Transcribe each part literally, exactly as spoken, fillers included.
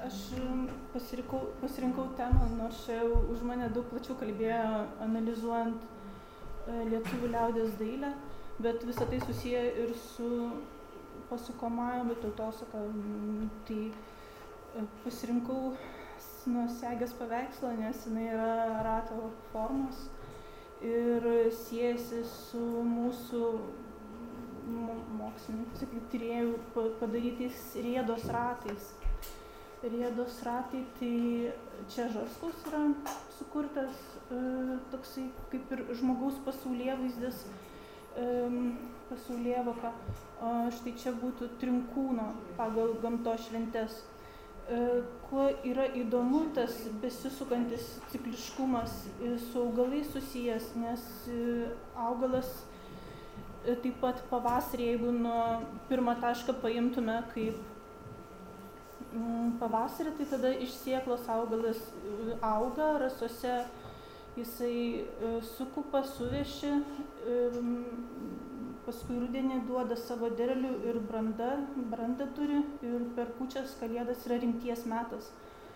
aš pasirinkau, pasirinkau temą, nors čia už mane daug plačiau kalbėjo, analizuojant lietuvių liaudies dailę, bet visą tai susiję ir su pasukomąja tautosaka. Tai pasirinkau nuo segės paveikslą, nes jinai yra rato formos ir siejasi su mūsų mokslininkų, sakyt, tyrėjų padarytais riedos ratais. Riedos ratai, tai čia Žarskaus yra sukurtas e, toksai kaip ir žmogaus pasaulėvaizdis, e, pasaulėvoka. O štai čia būtų Trinkūno pagal gamtos šventes. E, kuo yra įdomu tas besisukantis cikliškumas e, su augalais susijęs, nes e, augalas e, taip pat pavasarį, jeigu nuo pirmą tašką paimtume kaip pavasarį, tai tada iš sėklos augalas auga, rasose jisai sukupa, suveši, paskui rudenį duoda savo derlių ir branda, brandą turi ir per kūčias kalėdas yra rimties metas.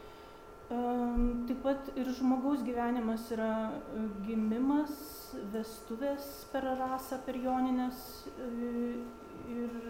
Taip pat ir žmogaus gyvenimas yra gimimas, vestuvės per rasą, per joninės ir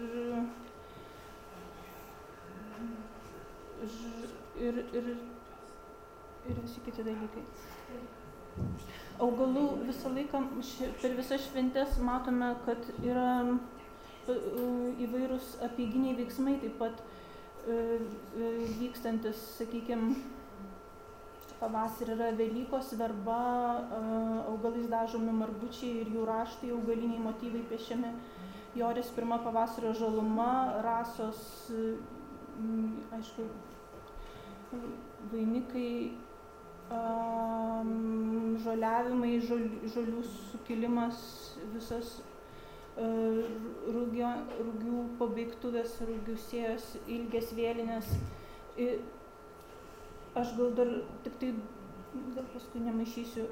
Ir, ir, ir visi kiti dalykai. Augalų visą laiką, per visas šventes matome, kad yra įvairūs apeiginiai veiksmai, taip pat vykstantis, sakykime, pavasarį yra Velykos, verba, augalais dažomi margučiai ir jų raštai, augaliniai motyvai piešiami. Joris pirma pavasario žaluma, rasos, aišku, vainikai, um, žoliavimai, žol, žolių sukilimas, visas uh, rūgio, rūgių pabaigtuvės, rūgių sėjos, ilgės vėlinės. Ir aš gal dar tik tai, gal paskui nemaišysiu.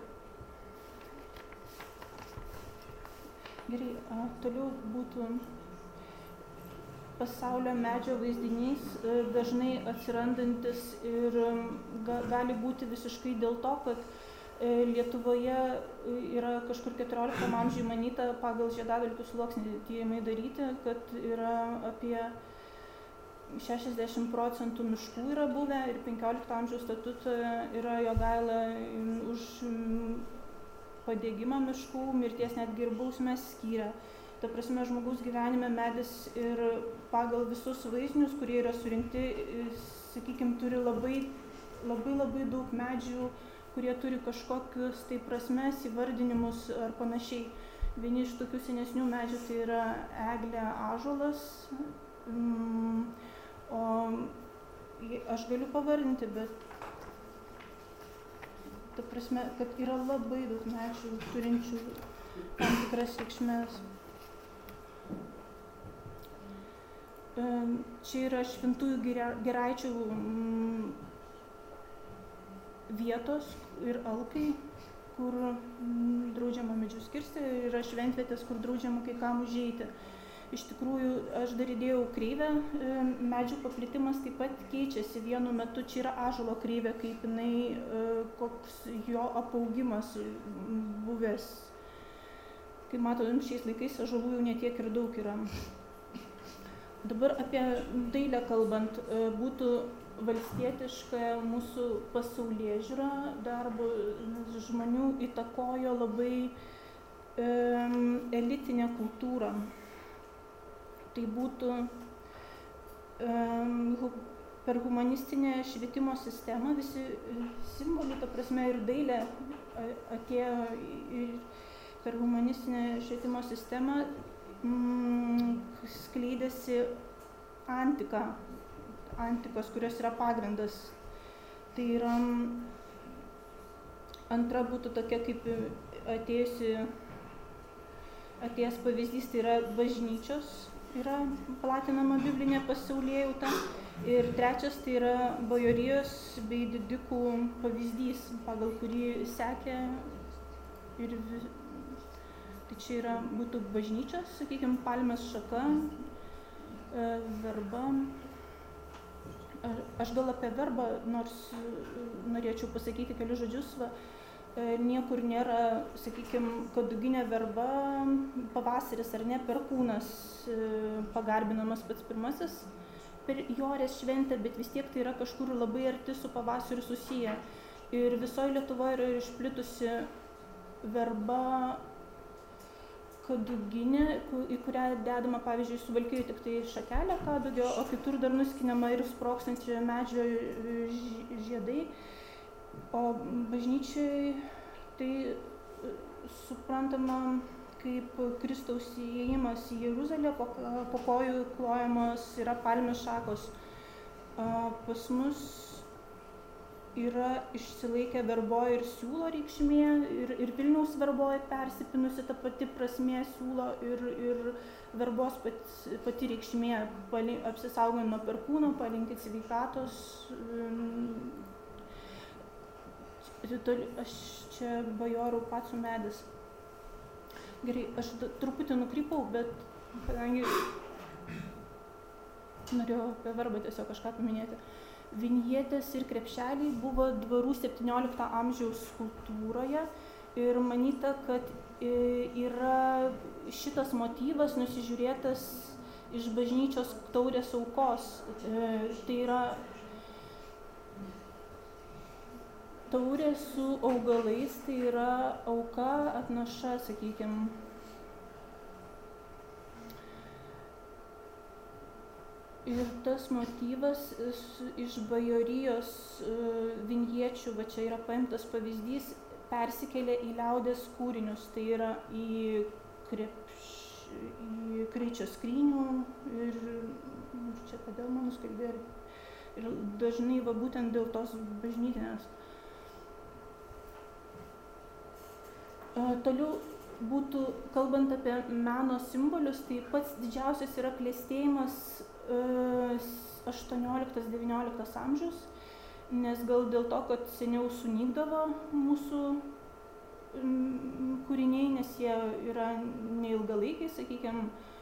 Gerai, a, toliau būtų pasaulio medžio vaizdinys, dažnai atsirandantis ir gali būti visiškai dėl to, kad Lietuvoje yra kažkur keturioliktam amžiuje manyta pagal žiedadulkių sluoksnį tyrimai daryti, kad yra apie šešiasdešimt procentų miškų yra buvę ir penkiolikto amžiaus statutoje yra Jogaila už padegimą miškų, mirties netgi ir bausmės skyrė. Ta prasme, žmogaus gyvenime medis ir pagal visus vaizdinius, kurie yra surinkti, sakykime, turi labai, labai, labai daug medžių, kurie turi kažkokius tai prasmes, įvardinimus ar panašiai. Vieni iš tokių senesnių medžių tai yra eglė, ąžuolas, o aš galiu pavardinti, bet ta prasme, kad yra labai daug medžių turinčių tam tikras reikšmes. Čia yra Šventųjų Giraičių vietos ir alkai, kur draudžiama medžius kirsti, yra šventvietės, kur draudžiama kai kam užeiti. Iš tikrųjų, aš dar įdėjau kreivę, medžių paplitimas taip pat keičiasi. Vienu metu čia yra ąžuolo kreivė, kaip jinai, koks jo apaugimas buvęs. Kaip matom, šiais laikais ąžuolų jau netiek ir daug yra. Dabar apie dailę kalbant, būtų valstietiška mūsų pasaulėžiūra darbo žmonių įtakojo labai e, elitinė kultūra. Tai būtų e, per humanistinę švietimo sistemą visi simboliai, ta prasme ir dailė atėjo ir per humanistinę švietimo sistemą skleidėsi antika, antikos, kurios yra pagrindas. Tai yra antra būtų tokia kaip atėjusi, atėjęs pavyzdys, tai yra bažnyčios, yra platinama biblinė pasaulėjauta. Ir trečias tai yra bajorijos bei didikų pavyzdys, pagal kurį sekė ir tai čia yra, būtų bažnyčios, sakykime, palmės šaka, verba aš gal apie verbą, nors norėčiau pasakyti kelius žodžius, va, niekur nėra, sakykime, kaduginė verba, pavasaris ar ne, perkūnas pagarbinamas pats pirmasis per Jorės šventę, bet vis tiek tai yra kažkur labai arti su pavasariu susiję. Ir visoje Lietuvoje yra išplitusi verba kaduginė, į kurią dedama, pavyzdžiui, Suvalkijoje tik tai šakelė kadugio, o kitur dar nuskinama ir sprokstančio medžio žiedai. O bažnyčiai tai suprantama kaip Kristaus įėjimas į Jeruzalę, po, po kojų klojamos yra palmės šakos. Pas mus yra išsilaikę verboje ir siūlo reikšmė, ir, ir Vilniaus verboje persipinusi ta pati prasmė siūlo ir, ir verbos pati, pati reikšmė, pali, apsisaugant nuo perkūno, palinkit sveikatos. Aš čia bajorų pacų medis. Gerai, aš truputį nukrypau, bet kadangi norėjau apie verbą tiesiog kažką paminėti. Vinjetės ir krepšeliai buvo dvarų septyniolikto amžiaus kultūroje ir manyta, kad yra šitas motyvas nusižiūrėtas iš bažnyčios taurės aukos. Tai yra taurė su augalais, tai yra auka atnaša, sakykime. Ir tas motyvas iš bajorijos vinječių, va čia yra paimtas pavyzdys, persikėlė į liaudės kūrinius, tai yra į, krepš, į kraičio skrynių ir, ir čia kodėl man nuskambėjo ir, ir dažnai va būtent dėl tos bažnytinės. Toliau būtų, kalbant apie meno simbolius, tai pats didžiausias yra klestėjimas aštuonioliktas devynioliktas amžius, nes gal dėl to, kad seniau sunykdavo mūsų kūriniai, nes jie yra neilgalaikiai, sakykime,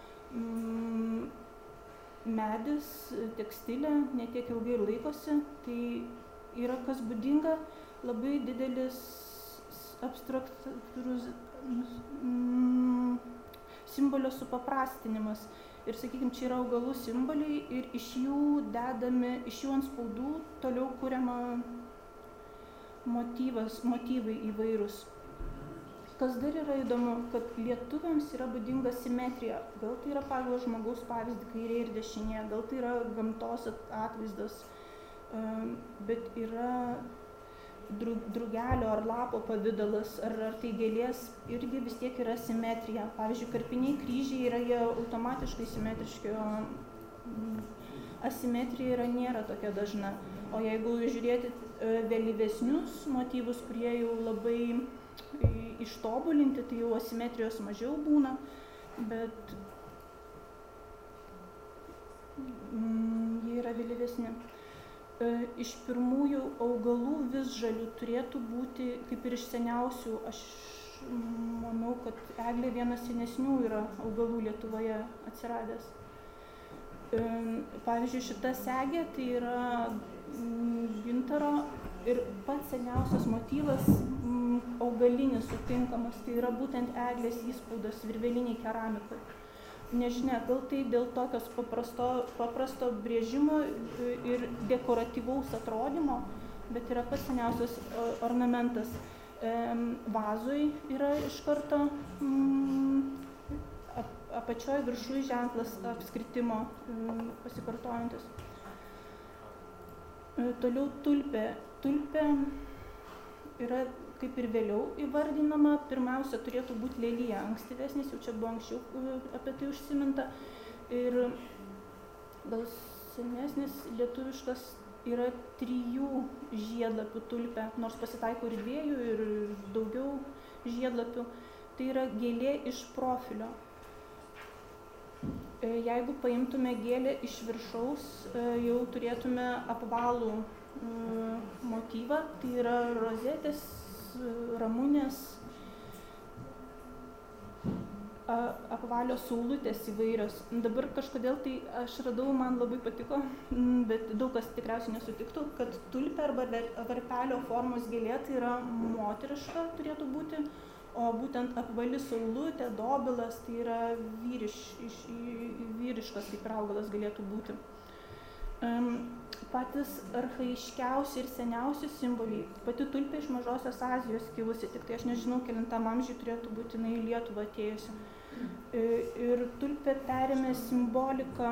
medis, tekstilė, ne tiek ilgai ir laikosi, tai yra kas būdinga, labai didelis abstraktus mm, simbolio supaprastinimas. Ir, sakykime, čia yra augalų simboliai ir iš jų dedami, iš jų ant spaudų toliau kuriama motyvas, motyvai įvairūs. Kas dar yra įdomu, kad lietuviams yra būdinga simetrija. Gal tai yra pagal žmogaus pavyzdį kairė ir dešinė, gal tai yra gamtos atvaizdas, bet yra drugelio ar lapo pavidalas, ar, ar tai gėlės, irgi vis tiek yra simetrija. Pavyzdžiui, karpiniai kryžiai yra jie automatiškai simetriški, o asimetrija yra nėra tokia dažna. O jeigu žiūrėti vėlyvesnius motyvus, kurie jau labai ištobulinti, tai jau asimetrijos mažiau būna, bet mm, jie yra vėlyvesni. Iš pirmųjų augalų visžalių turėtų būti, kaip ir iš seniausių, aš manau, kad eglė vienas senesnių yra augalų Lietuvoje atsiradęs. Pavyzdžiui, šita segė tai yra gintaro ir pats seniausias motyvas augalinis sutinkamas, tai yra būtent eglės įspaudas virveliniai keramikai. Nežinia, gal tai dėl tokios paprasto, paprasto brėžimo ir dekoratyvaus atrodymo, bet yra pats seniausias ornamentas. Vazoj yra iš karto mm, apačioje viršui ženklas apskritimo pasikartojantis. Toliau tulpė. Tulpė yra kaip ir vėliau įvardinama, pirmiausia turėtų būti lelija, ankstyvesnis, jau čia buvo anksčiau apie tai užsiminta. Ir gal senesnis lietuviškas yra trijų žiedlapių tulpė, nors pasitaiko ir dviejų, ir daugiau žiedlapių. Tai yra gėlė iš profilio. Jeigu paimtume gėlę iš viršaus, jau turėtume apvalų motyvą, tai yra rozetės, ramunės. apvalios saulutės įvairios. Dabar kažkodėl tai aš radau, man labai patiko, bet daug kas tikriausiai nesutiktų, kad tulpė arba varpelio formos gėlė tai yra moteriška turėtų būti, o būtent apvali saulutė, dobilas tai yra vyriš, iš, vyriškas kaip ir augalas galėtų būti. Um, patys archaiškiausi ir seniausi simboliai. Pati tulpė iš Mažosios Azijos kilusi, tik tai aš nežinau, kelintam amžiui turėtų būti į Lietuvą atėjusi. Ir tulpė perėmė simboliką,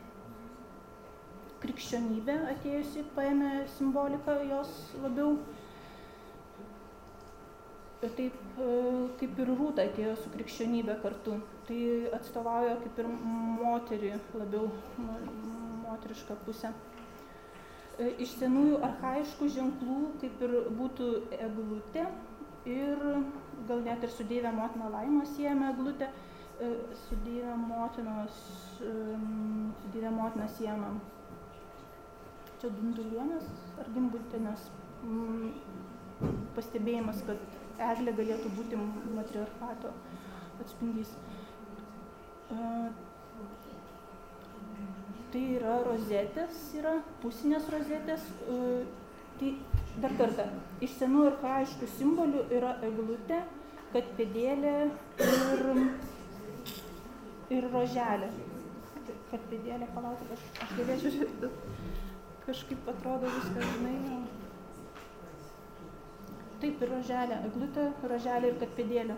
krikščionybė atėjusi paėmė simboliką jos labiau. Taip kaip ir Rūta atėjo su krikščionybė kartu. Tai atstovauja kaip ir moterį labiau, moterišką pusę. Iš senųjų archaiškų ženklų kaip ir būtų eglutė ir gal net ir su Dieve motina Laima siejame eglutę, su Dieve motinos, su Dieve motina siejama čia Dundulienės ar Gimbutienės pastebėjimas, kad eglė galėtų būti matriarchato atspindys. Tai yra rozetės, yra pusinės rozetės. Tai dar kartą, iš senų archaiškų simbolių yra eglutė, katpėdėlė ir, ir roželė. Katpėdėlė, palaukit, aš, aš galėčiau žiūrėti, kažkaip atrodo viskas, žinai. Taip, ir roželė, eglutė, roželė ir katpėdėlė.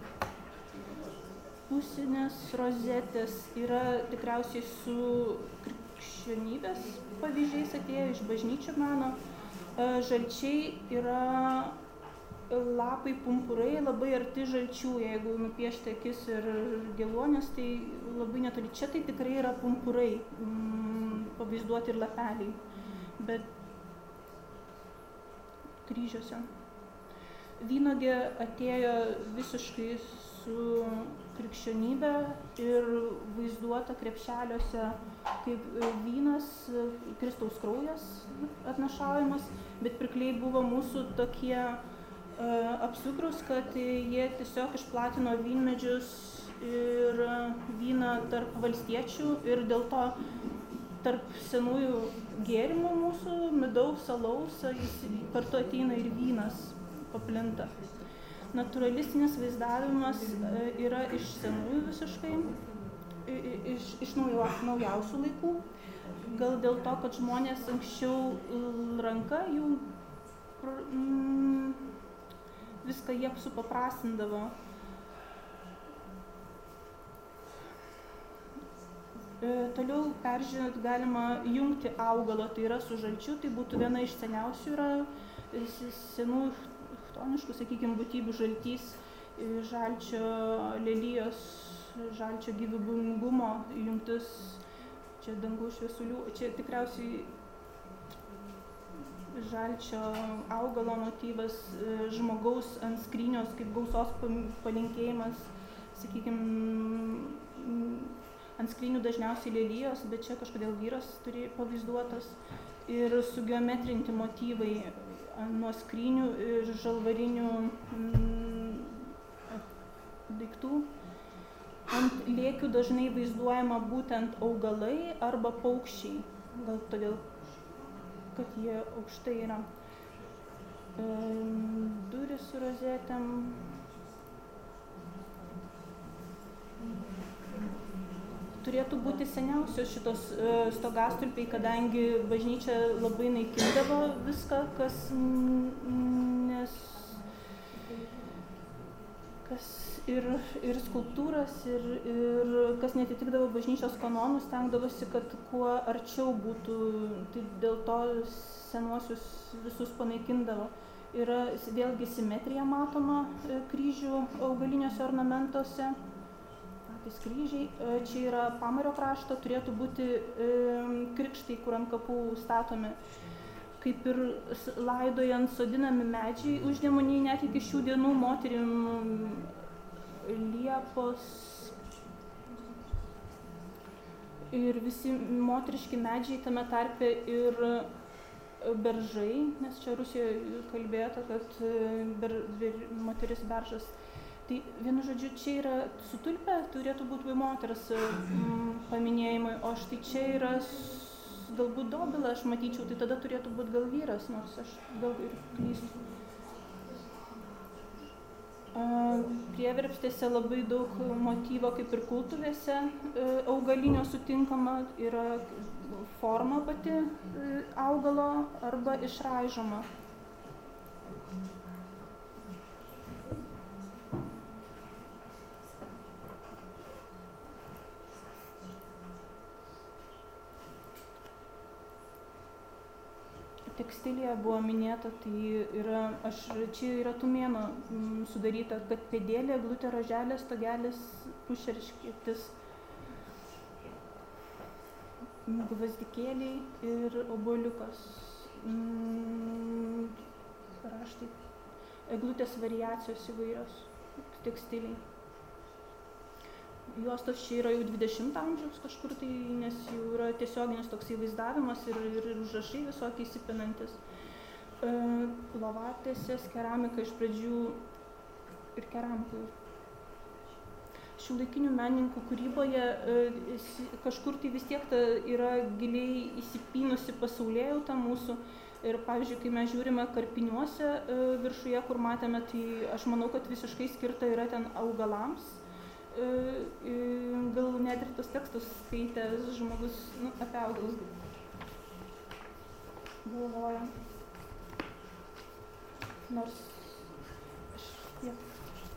Pusinės rozetės yra tikriausiai su krikščionybės pavyzdžiais atėjo iš bažnyčių meno. Žalčiai yra lapai pumpurai, labai arti žalčių, jeigu nupiešti akis ir geluonės, tai labai netoli. Čia tai tikrai yra pumpurai, pavaizduoti ir lapeliai, bet kryžiuose. Vynuogė atėjo visiškai su krikščionybė ir vaizduota krepšeliuose kaip vynas, Kristaus kraujas atnašaujamas, bet pirkliai buvo mūsų tokie uh, apsukrūs, kad jie tiesiog išplatino vynmedžius ir vyną tarp valstiečių ir dėl to tarp senųjų gėrimų mūsų, midaus, alaus, jis kartu ateina ir vynas paplinta. Naturalistinis vaizdavimas yra iš senųjų visiškai, iš, iš naujo, naujausių laikų. Gal dėl to, kad žmonės anksčiau ranka jų mm, viską jie supaprastindavo. E, toliau peržiūrint galima jungti augalą, tai yra su žalčiu, tai būtų viena iš seniausių yra senų chtoniškų, sakykime, būtybių žaltys, žalčio lelijos, žalčio gyvybingumo jungtis, čia dangaus šviesulių, čia tikriausiai žalčio augalo motyvas, žmogaus ant skrynios kaip gausos palinkėjimas, sakykime, ant skrynių dažniausiai lelijos, bet čia kažkodėl vyras turi pavaizduotas ir sugeometrinti motyvai nuo skrynių ir žalvarinių mm, daiktų. Ant lėkių dažnai vaizduojama būtent augalai arba paukščiai, gal todėl, kad jie aukštai yra. E, durys su rozetėm. Turėtų būti seniausios šitos uh, stogastulpiai, kadangi bažnyčia labai naikindavo viską, kas, nes, kas ir, ir skulptūras, ir, ir kas netitikdavo bažnyčios kanonų, stengdavosi, kad kuo arčiau būtų, tai dėl to senuosius visus panaikindavo. Yra vėlgi simetrija matoma kryžių augaliniuose ornamentuose. Skryžiai, čia yra Pamario krašto, turėtų būti e, krikštai, kur ant kapų statomi, kaip ir laidojant sodinami medžiai užnemunėj, net iki šių dienų moterim liepos ir visi moteriški medžiai, tame tarpe ir beržai, nes čia Rusijoje kalbėta, kad ber, ber, moteris beržas Tai vienu žodžiu, čia yra su tulpe, turėtų būti moters mm, paminėjimai, o štai čia yra galbūt dobila, aš matyčiau, tai tada turėtų būti gal vyras, nors aš gal ir klystu. Prieverpstėse labai daug motyvo, kaip ir kultuvėse augalinio sutinkama, yra forma pati augalo arba išraižoma. Tekstilėje buvo minėta, tai yra, aš, čia yra tumėno m, sudaryta, kad pėdėlė, eglutė, roželė, stogelis, pušerškėtis, gvazdikėliai ir obuoliukas. Mm, raštai, eglutės variacijos įvairios tekstiliai. Juostos čia yra jau dvidešimto amžiaus kažkur tai, nes jau yra tiesioginis toksai vaizdavimas ir, ir, ir užrašai visokiai įsipinantis. E, lovatėsės, keramika iš pradžių ir keramikų. Šiuolaikinių menininkų kūryboje e, kažkur tai vis tiek ta yra giliai įsipynusi pasaulėjauta mūsų. Ir pavyzdžiui, kai mes žiūrime karpiniuose e, viršuje, kur matėme, tai aš manau, kad visiškai skirta yra ten augalams. Gal net ir tos tekstus skaitęs žmogus, nu, apie augalus galvoja. Nors aš tiek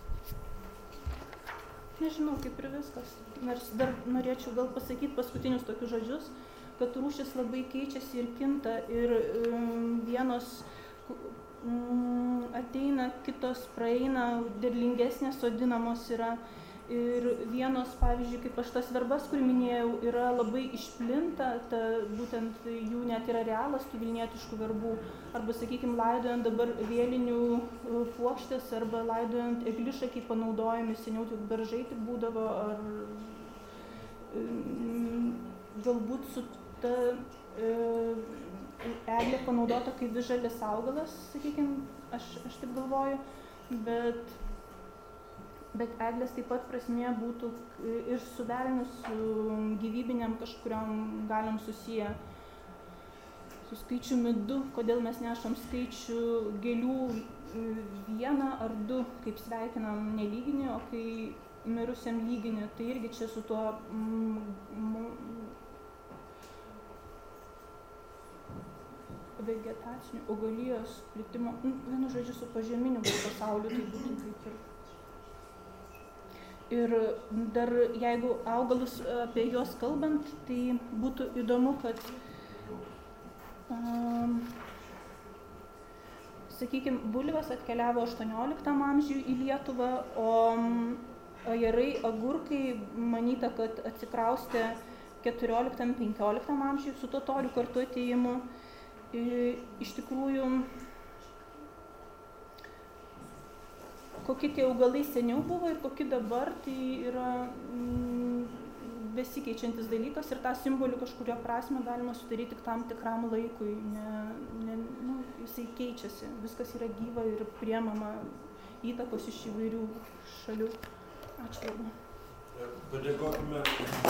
nežinau, kaip ir viskas. Nors dar norėčiau gal pasakyti paskutinius tokius žodžius, kad rūšis labai keičiasi ir kinta ir um, vienos um, ateina, kitos praeina, derlingesnės sodinamos yra. Ir vienos, pavyzdžiui, kaip aš tas verbas, kur minėjau, yra labai išplinta, ta, būtent jų net yra realas tų vilnietiškų verbų. Arba, sakykime, laidojant dabar vėlinių puokštės arba laidojant eglišakį panaudojami, seniau tik beržai tik būdavo, ar galbūt su ta e, eglė panaudota kaip visžalis augalas, sakykime, aš, aš taip galvoju, bet Bet eglės taip pat prasmė būtų ir suderinus su gyvybiniam kažkuriam galim susiję su skaičiumi du, kodėl mes nešam skaičių gėlių vieną ar du, kaip sveikinam nelyginį, o kai mirusiam lyginį, tai irgi čia su tuo mm, vegetaciniu augalijos plitimo, nu, vienu žodžiu su pažeminiu pasauliu, tai būtų kaip ir. Ir dar jeigu augalus apie juos kalbant, tai būtų įdomu, kad, um, sakykime, bulvės atkeliavo aštuonioliktam amžiui į Lietuvą, o ajerai, agurkai manyta, kad atsikraustė keturioliktam penkioliktam amžiui su totorių kartu atėjimu. Iš tikrųjų, kokie tie augalai seniau buvo ir kokie dabar, tai yra mm, besikeičiantis dalykas ir tą simbolių kažkurio prasme galima sudaryti tik tam tikram laikui, ne, ne, nu, jisai keičiasi, viskas yra gyva ir priemama įtakos iš įvairių šalių. Ačiū labai. Padėkokime.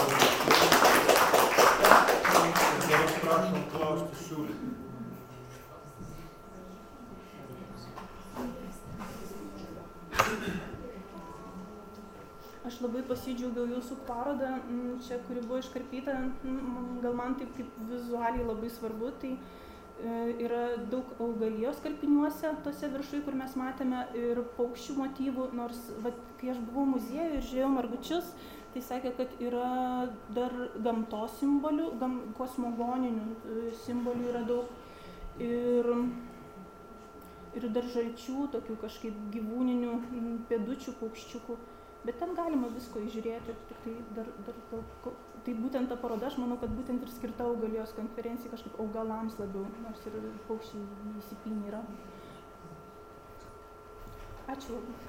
Dabar prašom klausti siūlyti. Aš labai pasidžiaugiau jūsų parodą, čia, kuri buvo iškarpyta, gal man taip kaip vizualiai labai svarbu, tai yra daug augalijos karpiniuose, tose viršui, kur mes matėme ir paukščių motyvų, nors vat, kai aš buvau muziejuje ir žiūrėjau margučius, tai sakė, kad yra dar gamtos simbolių, gam, kosmogoninių simbolių yra daug ir, ir dar žalčių, tokių kažkaip gyvūninių pėdučių, paukščiukų. Bet ten galima visko įžiūrėti, tik tai dar, dar, dar, tai būtent ta paroda, aš manau, kad būtent ir skirta augalijos konferencijai kažkaip augalams labiau, nors ir paukščiai įsipynė yra. Ačiū labai.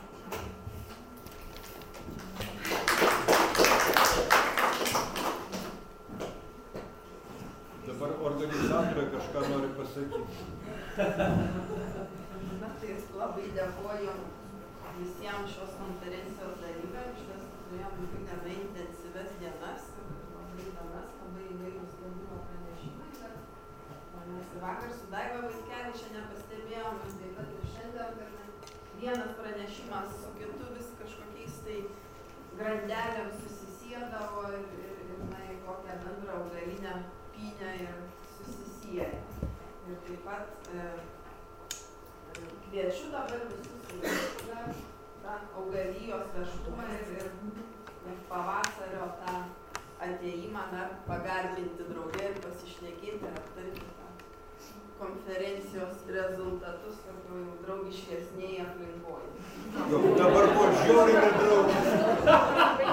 Dabar organizatorė kažką nori pasakyti. Na tai labai dėkoju visiems šios konferencijos dalyviams. Iš tiesų turėjom labai gana intensyvias dienas, labai įdomias, labai įvairūs sprendimo pranešimai. Mes vakar su Daiva Vaitkeviče nepastebėjom, taip pat ir šiandien, kad vienas pranešimas su kitu vis kažkokiais tai grandelėm susisiedavo ir, ir, ir na, į kokią bendrą augalinę pynę ir susisieja. Ir taip pat e, kviečiu dabar visus į tą augalijos veštumą ir, ir, ir pavasario tą atėjimą dar pagarbinti draugė ir pasišnekėti ir aptarti tą konferencijos rezultatus tokio jau draugiškesnėje aplinkoje. Dabar buvo žiauriai nedraugiškai.